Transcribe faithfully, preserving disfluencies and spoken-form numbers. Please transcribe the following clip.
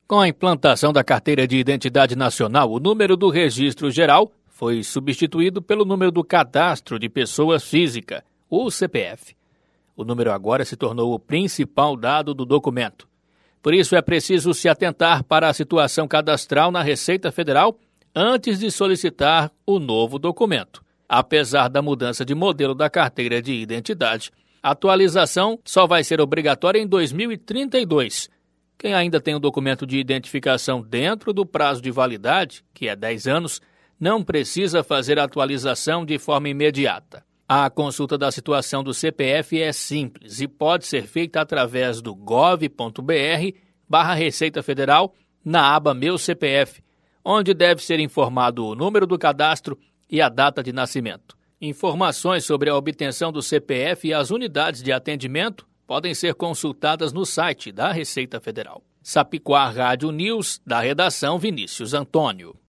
Com a implantação da Carteira de Identidade Nacional, o número do Registro Geral foi substituído pelo número do Cadastro de Pessoa Física, o C P F. O número agora se tornou o principal dado do documento. Por isso, é preciso se atentar para a situação cadastral na Receita Federal antes de solicitar o novo documento. Apesar da mudança de modelo da Carteira de Identidade, a atualização só vai ser obrigatória em dois mil e trinta e dois. Quem ainda tem o documento de identificação dentro do prazo de validade, que é dez anos, não precisa fazer a atualização de forma imediata. A consulta da situação do C P F é simples e pode ser feita através do gov ponto br barra Receita Federal na aba Meu C P F, onde deve ser informado o número do cadastro e a data de nascimento. Informações sobre a obtenção do C P F e as unidades de atendimento podem ser consultadas no site da Receita Federal. Sapiquá Rádio News, da redação Vinícius Antônio.